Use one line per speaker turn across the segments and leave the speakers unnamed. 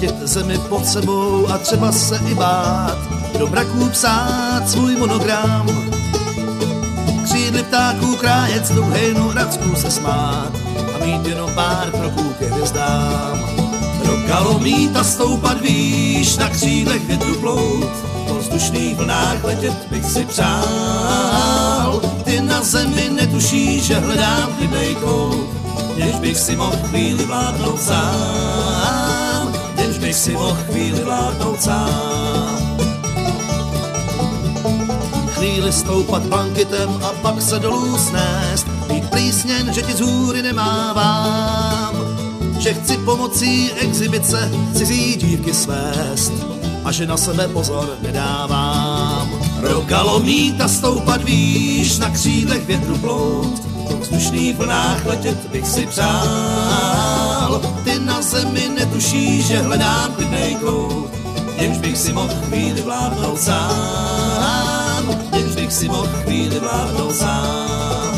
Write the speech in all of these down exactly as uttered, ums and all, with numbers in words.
letět zemi pod sebou a třeba se i bát, do mraků psát svůj monogram, křídly ptáků krájet, tou hejnou radskou se smát a mít jenom pár kroků ke hvězdám. Rokalo mít a stoupat výš, na křídlech větru plout, po vzdušných vlnách letět bych si přál. Ty na zemi netušíš, že hledám chybnej kout, jenž bych si mohl chvíli vládnout sám, jenž bych si mohl chvíli vládnout sám. Chvíli stoupat bankitem a pak se dolů snést, být plísněn, že ti z hůry nemávám, že chci pomocí exhibice cizí dívky svést a že na sebe pozor nedávám. Rokalo mít a stoupat výš, na křídlech větru plout, po vzdušných vlnách letět bych si přál. Ty na zemi netušíš, že hledám klidnej kout, jenž bych si mohl chvíli vládnout sám, jenž bych si mohl chvíli vládnout sám.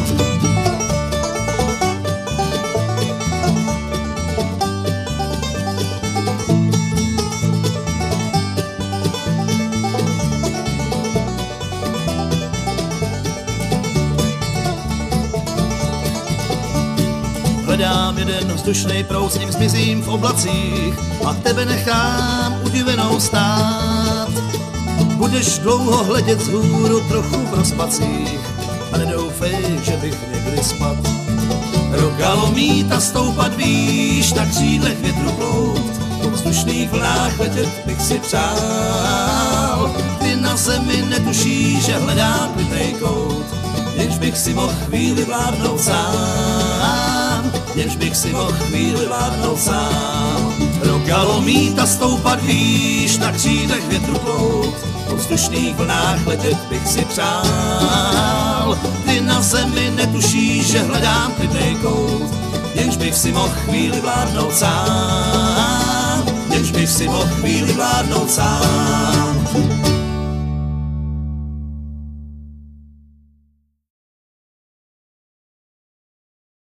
Hledám jeden vzdušnej proud, s ním zmizím v oblacích a tebe nechám udivenou stát. Budeš dlouho hledět z hůru trochu v rozpacích a nedoufej, že bych někdy spad. Rokalo mít a stoupat výš, na křídlech větru plout, po vzdušných vlnách letět bych si přál. Ty na zemi netušíš, že hledám klidnej kout, jenž bych si mohl chvíli vládnout sám, jenž bych si mohl chvíli vládnout sám. Rokalo mít a stoupat výš, na křídlech větru plout, po vzdušných vlnách letět bych si přál. Ty na zemi netušíš, že hledám klidnej kout, jenž bych si mohl chvíli vládnout sám, jenž bych si mohl chvíli vládnout sám.